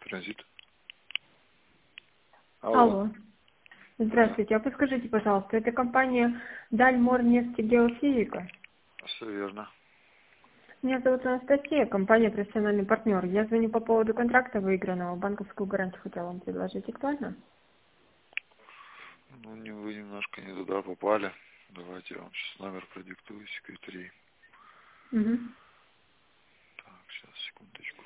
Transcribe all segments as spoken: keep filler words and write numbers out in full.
Транзит. Алло. Алло. Здравствуйте. А подскажите, пожалуйста, это компания Дальморнефть Геофизика? Все верно. Меня зовут Анастасия, компания «Профессиональный партнер». Я звоню по поводу контракта выигранного. Банковскую гарантию хотела вам предложить. Актуально? Ну, не, вы немножко не туда попали. Давайте я вам сейчас номер продиктую, секретарей. Угу. Так, сейчас, секундочку.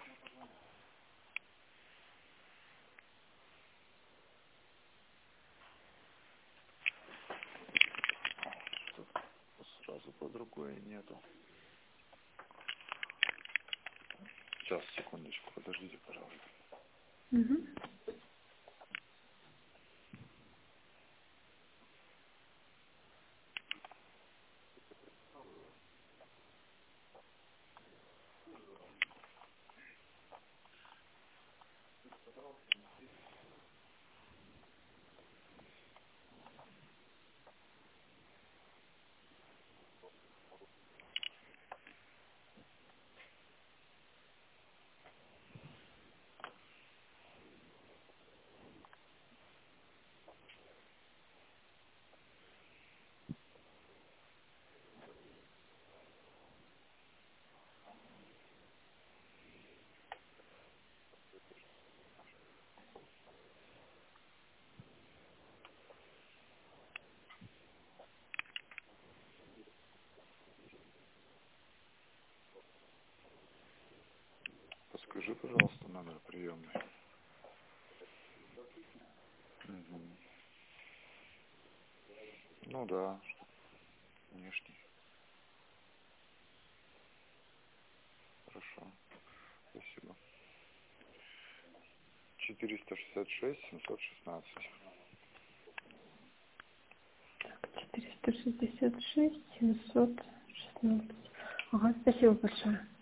Сразу под рукой нету. Сейчас, секундочку, подождите, пожалуйста. Угу. Подскажи, пожалуйста, номер приемный. Угу. Ну да, внешний. Хорошо. Спасибо. четыреста шестьдесят шесть семьсот шестнадцать. четыреста шестьдесят шесть семьсот шестнадцать. Ага, спасибо большое.